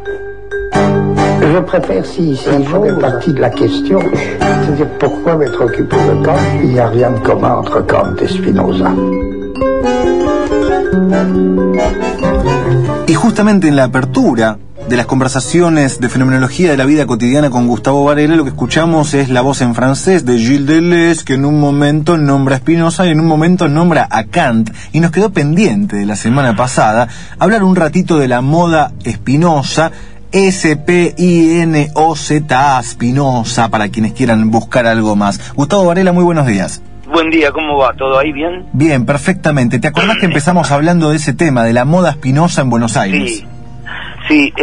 Je préfère si la première partie de la question, c'est-à-dire pourquoi m'être occupé de Kant. Il n'y a rien de commun entre Kant et Spinoza. Y justamente en la apertura de las conversaciones de fenomenología de la vida cotidiana con Gustavo Varela, lo que escuchamos es la voz en francés de Gilles Deleuze, que en un momento nombra a Spinoza y en un momento nombra a Kant, y nos quedó pendiente de la semana pasada hablar un ratito de la moda Spinoza, S-P-I-N-O-Z-A, Spinoza, para quienes quieran buscar algo más. Gustavo Varela, muy buenos días. Buen día, ¿cómo va? ¿Todo ahí bien? Bien, perfectamente. ¿Te acordás que empezamos hablando de ese tema, de la moda Spinoza en Buenos Aires? Sí,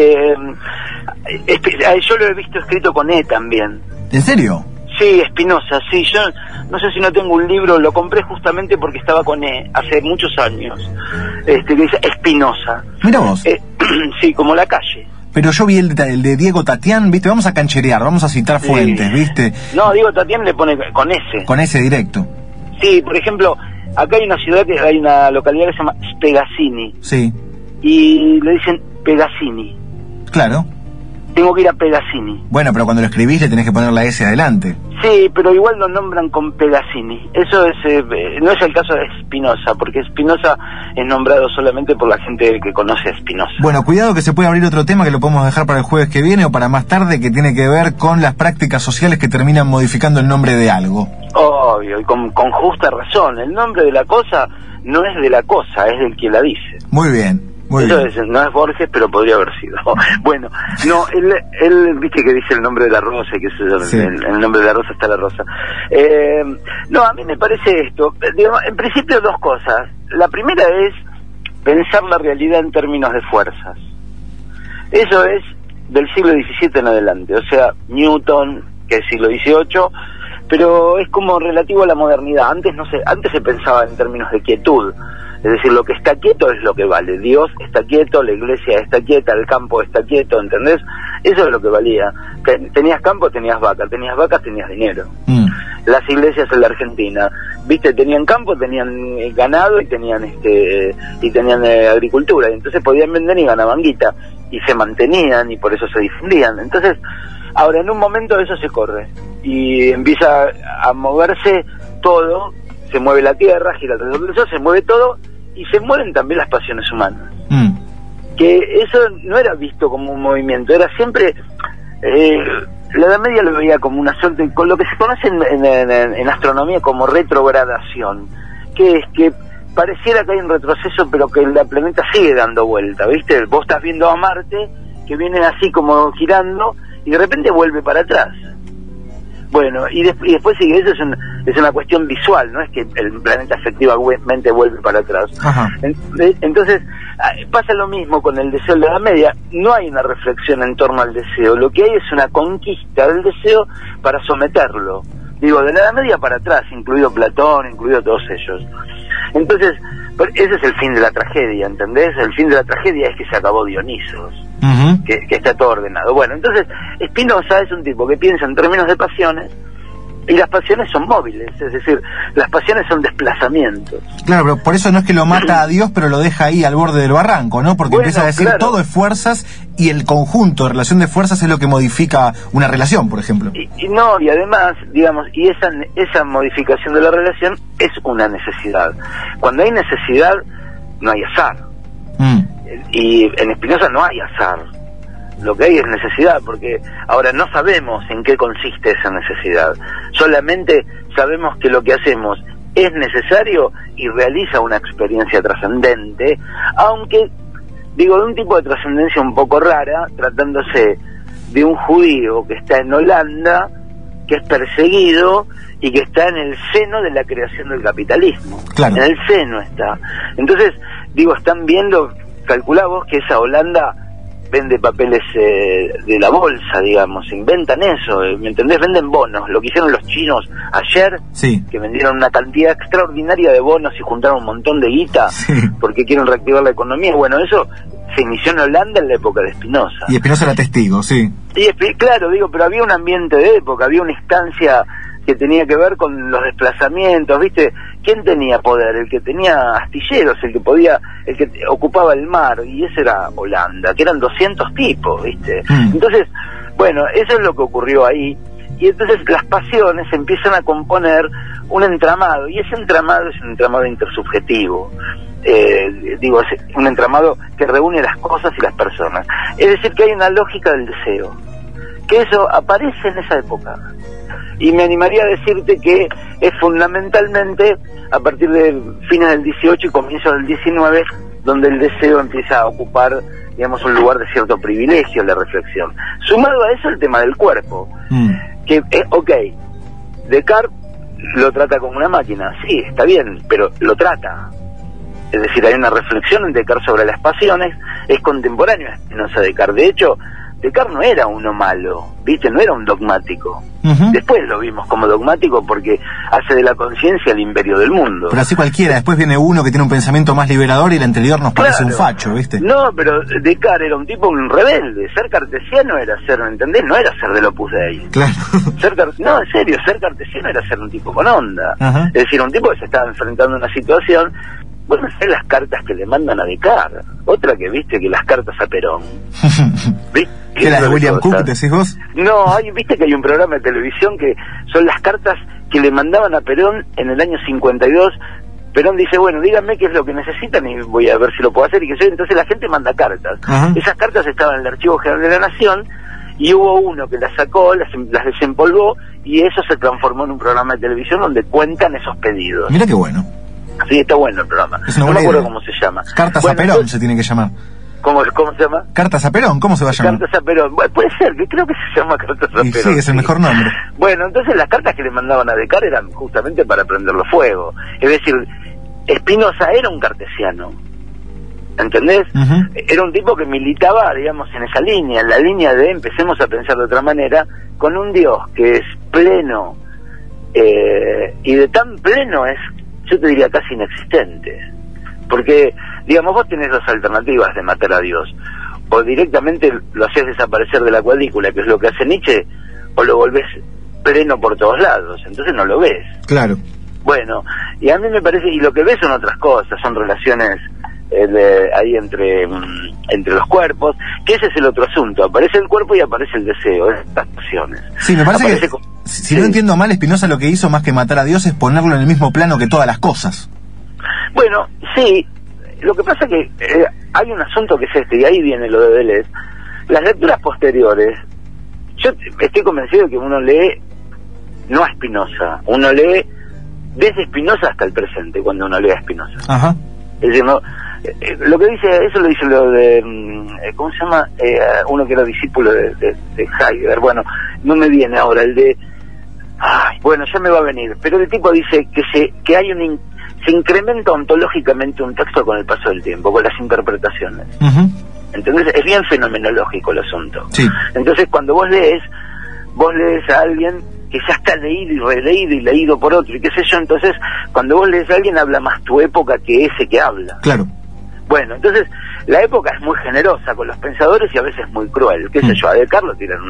yo lo he visto escrito con E también. ¿En serio? Sí, Spinoza, sí. Yo no sé si no tengo un libro, lo compré justamente porque estaba con E, hace muchos años, que dice Spinoza. Mira vos. Sí, como la calle. Pero yo vi el de Diego Tatián, ¿viste? Vamos a cancherear, vamos a citar fuentes, ¿viste? No, Diego Tatián le pone con S. Con S directo. Sí, por ejemplo, acá hay una ciudad, hay una localidad que se llama Spegazzini. Sí. Y le dicen Pegazzini. Claro. Tengo que ir a Pegazzini. Bueno, pero cuando lo escribís le tenés que poner la S adelante. Sí, pero igual lo nombran con Pegazzini. Eso es no es el caso de Spinoza, porque Spinoza es nombrado solamente por la gente que conoce a Spinoza. Bueno, cuidado que se puede abrir otro tema que lo podemos dejar para el jueves que viene o para más tarde, que tiene que ver con las prácticas sociales que terminan modificando el nombre de algo. Obvio, y con justa razón. El nombre de la cosa no es de la cosa, es del que la dice. Muy bien. Muy eso bien. no es Borges, pero podría haber sido. Bueno, no, él viste que dice el nombre de la rosa, que sí. el nombre de la rosa está la rosa. No, a mí me parece esto, digamos, en principio dos cosas. La primera es pensar la realidad en términos de fuerzas. Eso es del siglo XVII en adelante, o sea, Newton, que es siglo XVIII, pero es como relativo a la modernidad. Antes se pensaba en términos de quietud. Es decir, lo que está quieto es lo que vale. Dios está quieto, la iglesia está quieta, el campo está quieto, ¿entendés? Eso es lo que valía. Tenías campo, tenías vacas, tenías dinero. Las iglesias en la Argentina, viste, tenían campo, tenían ganado y tenían agricultura, y entonces podían vender y ganaban guita, y se mantenían y por eso se difundían. Entonces, ahora en un momento eso se corre y empieza a moverse todo. Se mueve la tierra, gira alrededor del sol, se mueve todo y se mueven también las pasiones humanas. Que eso no era visto como un movimiento, era siempre... la Edad Media lo veía como una suerte, con lo que se conoce en astronomía como retrogradación, que es que pareciera que hay un retroceso, pero que el planeta sigue dando vuelta, ¿viste? Vos estás viendo a Marte, que viene así como girando, y de repente vuelve para atrás. Bueno, y después sigue, eso es una cuestión visual, no es que el planeta efectivamente vuelve para atrás. Entonces, pasa lo mismo con el deseo de la Edad Media. No hay una reflexión en torno al deseo, lo que hay es una conquista del deseo para someterlo. Digo, de la Edad Media para atrás, incluido Platón, incluido todos ellos. Entonces, ese es el fin de la tragedia, ¿entendés? El fin de la tragedia es que se acabó Dionisos. Que está todo ordenado. Bueno, entonces Spinoza es un tipo que piensa en términos de pasiones, y las pasiones son móviles, es decir, las pasiones son desplazamientos. Claro, pero por eso no es que lo mata a Dios, pero lo deja ahí al borde del barranco, ¿no? Porque empieza a decir todo es fuerzas, y el conjunto de relación de fuerzas es lo que modifica una relación, por ejemplo. Y además, digamos, y esa modificación de la relación es una necesidad. Cuando hay necesidad, no hay azar. Y en Spinoza no hay azar, lo que hay es necesidad, porque ahora no sabemos en qué consiste esa necesidad, solamente sabemos que lo que hacemos es necesario y realiza una experiencia trascendente, aunque, digo, de un tipo de trascendencia un poco rara, tratándose de un judío que está en Holanda, que es perseguido y que está en el seno de la creación del capitalismo. Claro. En el seno está. Entonces, digo, están viendo... Calculá vos que esa Holanda vende papeles de la bolsa, digamos, inventan eso, ¿me entendés? Venden bonos, lo que hicieron los chinos ayer, que vendieron una cantidad extraordinaria de bonos y juntaron un montón de guita porque quieren reactivar la economía. Bueno, eso se inició en Holanda en la época de Spinoza. Y Spinoza era testigo, sí. Y claro, digo, pero había un ambiente de época, había una instancia que tenía que ver con los desplazamientos, ¿viste? ¿quién tenía poder? El que tenía astilleros, el que ocupaba el mar, y ese era Holanda, que eran 200 tipos, ¿viste? Entonces, bueno, eso es lo que ocurrió ahí, y entonces las pasiones empiezan a componer un entramado, y ese entramado es un entramado intersubjetivo. Es un entramado que reúne las cosas y las personas. Es decir, que hay una lógica del deseo, que eso aparece en esa época. Y me animaría a decirte que es fundamentalmente a partir de fines del 18 y comienzos del 19, donde el deseo empieza a ocupar, digamos, un lugar de cierto privilegio en la reflexión. Sumado a eso el tema del cuerpo, que, Descartes lo trata como una máquina, sí, está bien, pero lo trata. Es decir, hay una reflexión en Descartes sobre las pasiones, es contemporáneo a Spinoza. Descartes. De hecho, Descartes no era uno malo, ¿viste? No era un dogmático. Después lo vimos como dogmático porque hace de la conciencia el imperio del mundo. Pero así cualquiera, después viene uno que tiene un pensamiento más liberador y el anterior nos parece un facho, ¿viste? No, pero Descartes era un tipo, un rebelde. Ser cartesiano era ser, ¿me entendés? No era ser del Opus Dei. Claro. No, en serio, ser cartesiano era ser un tipo con onda. Es decir, un tipo que se estaba enfrentando a una situación. Bueno, son las cartas que le mandan a Descartes. Otra que viste, que las cartas a Perón. ¿Viste? ¿Qué las de William Cook, decís vos? No, viste que hay un programa de televisión que son las cartas que le mandaban a Perón en el año 52. Perón dice, bueno, díganme qué es lo que necesitan y voy a ver si lo puedo hacer. Y que entonces la gente manda cartas. Esas cartas estaban en el Archivo General de la Nación y hubo uno que las sacó, las desempolvó y eso se transformó en un programa de televisión donde cuentan esos pedidos. Mira qué bueno. Sí, está bueno el programa. No me acuerdo cómo se llama. Cartas a Perón se tiene que llamar. ¿Cómo se llama? Cartas a Perón, ¿cómo se va a llamar? Cartas a Perón. Bueno, puede ser, que creo que se llama Cartas a Perón. Sí, es el mejor nombre. Bueno, entonces las cartas que le mandaban a Descartes eran justamente para prenderlo fuego. Es decir, Spinoza era un cartesiano. ¿Entendés? Era un tipo que militaba, digamos, en esa línea, en la línea de empecemos a pensar de otra manera, con un Dios que es pleno, y de tan pleno es, yo te diría, casi inexistente. Porque, digamos, vos tenés dos alternativas de matar a Dios. O directamente lo haces desaparecer de la cuadrícula, que es lo que hace Nietzsche, o lo volvés pleno por todos lados. Entonces no lo ves. Claro. Bueno, y a mí me parece, y lo que ves son otras cosas, son relaciones ahí entre los cuerpos, que ese es el otro asunto. Aparece el cuerpo y aparece el deseo, estas pasiones. Sí, me parece que, si no entiendo mal, Spinoza lo que hizo más que matar a Dios es ponerlo en el mismo plano que todas las cosas. Bueno, sí, lo que pasa que hay un asunto que es y ahí viene lo de Deleuze. Las lecturas posteriores, yo estoy convencido de que uno lee no a Spinoza, uno lee desde Spinoza hasta el presente cuando uno lee a Spinoza. Es decir, no, lo que dice, eso lo dice lo de, ¿cómo se llama? Uno que era discípulo de Heidegger, bueno, no me viene ahora el de, bueno, ya me va a venir, pero el tipo dice que hay se incrementa ontológicamente un texto con el paso del tiempo, con las interpretaciones. Entonces es bien fenomenológico el asunto. Sí. Entonces cuando vos lees a alguien que ya está leído y releído y leído por otro y qué sé yo, entonces cuando vos lees a alguien habla más tu época que ese que habla. Claro. Bueno, entonces la época es muy generosa con los pensadores y a veces muy cruel. Qué sé yo, a Descartes lo tiran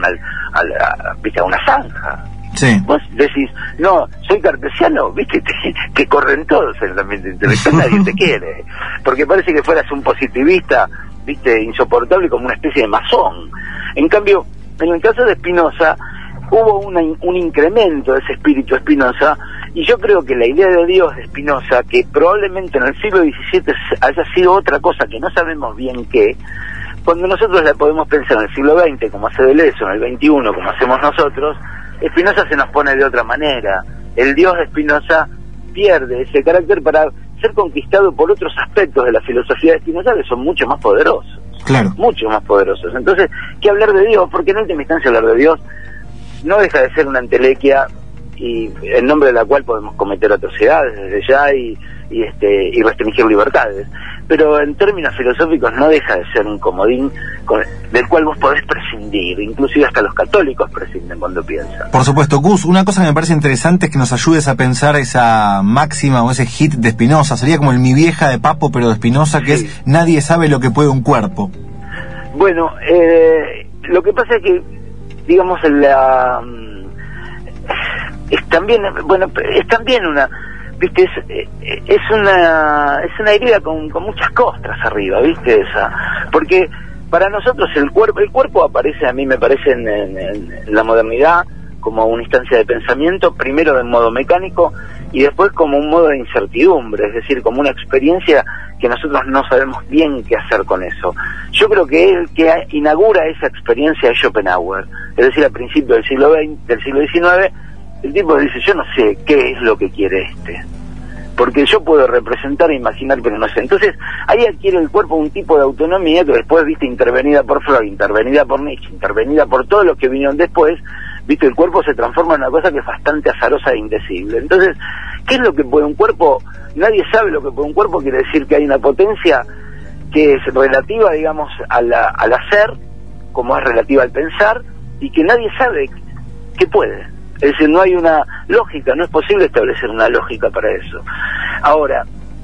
a una zanja. Sí. Vos decís, no, soy cartesiano, viste, que corren todos en el ambiente intelectual, nadie te quiere, porque parece que fueras un positivista, viste, insoportable, como una especie de masón. En cambio, en el caso de Spinoza, hubo un incremento de ese espíritu Spinoza, y yo creo que la idea de Dios de Spinoza, que probablemente en el siglo XVII haya sido otra cosa que no sabemos bien qué, cuando nosotros la podemos pensar en el siglo XX, como hace Deleuze, en el XXI, como hacemos nosotros, Spinoza se nos pone de otra manera. El Dios de Spinoza pierde ese carácter para ser conquistado por otros aspectos de la filosofía de Spinoza que son mucho más poderosos. Claro. Mucho más poderosos. Entonces, ¿qué hablar de Dios? Porque en última instancia hablar de Dios no deja de ser una entelequia y en nombre de la cual podemos cometer atrocidades desde ya y restringir libertades. Pero en términos filosóficos no deja de ser un comodín del cual vos podés prescindir, inclusive hasta los católicos prescinden cuando piensan. Por supuesto, Gus, una cosa que me parece interesante es que nos ayudes a pensar esa máxima o ese hit de Spinoza. Sería como el mi vieja de Papo, pero de Spinoza, que es nadie sabe lo que puede un cuerpo. Bueno, lo que pasa es que, digamos, es también una... viste, es una herida con muchas costras arriba, viste, esa, porque para nosotros el cuerpo aparece, a mí me parece en la modernidad como una instancia de pensamiento, primero de modo mecánico y después como un modo de incertidumbre, es decir, como una experiencia que nosotros no sabemos bien qué hacer con eso. Yo creo que el que inaugura esa experiencia es Schopenhauer, es decir, a principios del siglo XIX, el tipo dice, yo no sé qué es lo que quiere porque yo puedo representar e imaginar, pero no sé. Entonces, ahí adquiere el cuerpo un tipo de autonomía que después, viste, intervenida por Freud, intervenida por Nietzsche, intervenida por todos los que vinieron después, viste, el cuerpo se transforma en una cosa que es bastante azarosa e indecible. Entonces, ¿qué es lo que puede un cuerpo? Nadie sabe lo que puede un cuerpo, quiere decir que hay una potencia que es relativa, digamos, al hacer, como es relativa al pensar, y que nadie sabe qué puede. Es decir, no hay una lógica, no es posible establecer una lógica para eso. Ahora,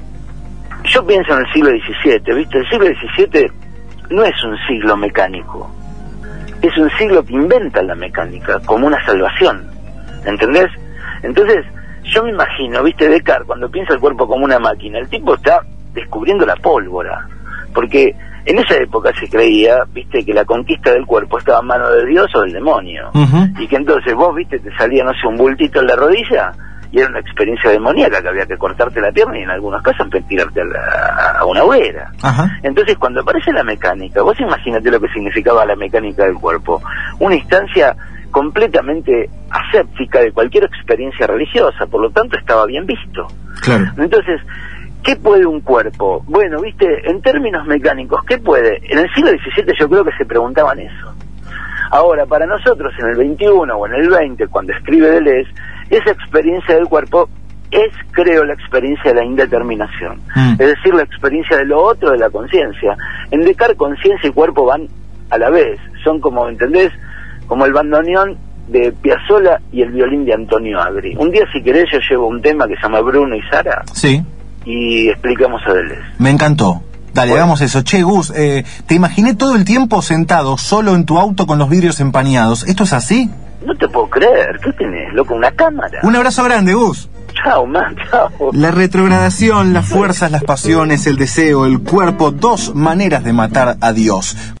yo pienso en el siglo XVII, ¿viste? El siglo XVII no es un siglo mecánico, es un siglo que inventa la mecánica como una salvación, ¿entendés? Entonces, yo me imagino, ¿viste? Descartes, cuando piensa el cuerpo como una máquina, el tipo está descubriendo la pólvora, porque en esa época se creía, viste, que la conquista del cuerpo estaba en manos de Dios o del demonio, y que entonces vos, viste, te salía, no sé, un bultito en la rodilla, y era una experiencia demoníaca, que había que cortarte la pierna y en algunos casos tirarte a una hoguera. Entonces, cuando aparece la mecánica, vos imagínate lo que significaba la mecánica del cuerpo, una instancia completamente aséptica de cualquier experiencia religiosa, por lo tanto estaba bien visto. Claro. Entonces, ¿qué puede un cuerpo? Bueno, viste, en términos mecánicos, ¿qué puede? En el siglo XVII yo creo que se preguntaban eso. Ahora, para nosotros, en el XXI o en el XX, cuando escribe Deleuze, esa experiencia del cuerpo es, creo, la experiencia de la indeterminación. Es decir, la experiencia de lo otro, de la conciencia. En Descartes, conciencia y cuerpo van a la vez. Son como, ¿entendés? Como el bandoneón de Piazzolla y el violín de Antonio Agri. Un día, si querés, yo llevo un tema que se llama Bruno y Sara. Sí. Y explicamos a Deleuze. Me encantó. Dale, bueno, hagamos eso. Che, Gus, te imaginé todo el tiempo sentado, solo en tu auto con los vidrios empañados. ¿Esto es así? No te puedo creer. ¿Qué tenés, loco? ¿Una cámara? Un abrazo grande, Gus. Chao, man, chao. La retrogradación, las fuerzas, las pasiones, el deseo, el cuerpo, 2 maneras de matar a Dios.